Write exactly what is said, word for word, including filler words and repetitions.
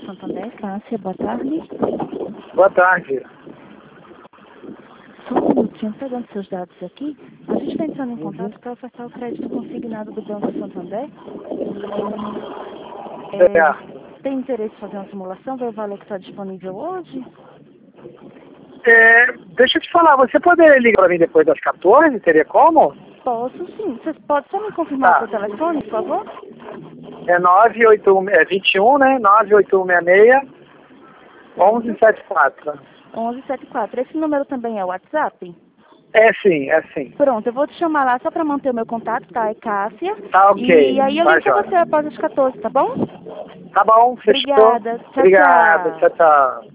Santander, Cássia, boa tarde. Boa tarde. Só um minutinho, pegando seus dados aqui. A gente está entrando em contato para ofertar o crédito consignado do Banco Santander. É, É. Tem interesse em fazer uma simulação, ver o valor que está disponível hoje? É, deixa eu te falar, você poderia ligar para mim depois das quatorze? Teria como? Posso sim. Você pode só me confirmar Tá. o seu telefone, por favor? É nove oito um, é vinte e um, né? nove oito um seis seis, onze setenta e quatro. onze setenta e quatro. Esse número também é o WhatsApp? É sim, é sim. Pronto, eu vou te chamar lá só para manter o meu contato, tá? É Cássia. Tá ok. E aí eu Tá, ligo pra joia. você após as quatorze, tá bom? Tá bom, fechou. Obrigada. Tchau, Obrigado, tchau. tchau, tchau.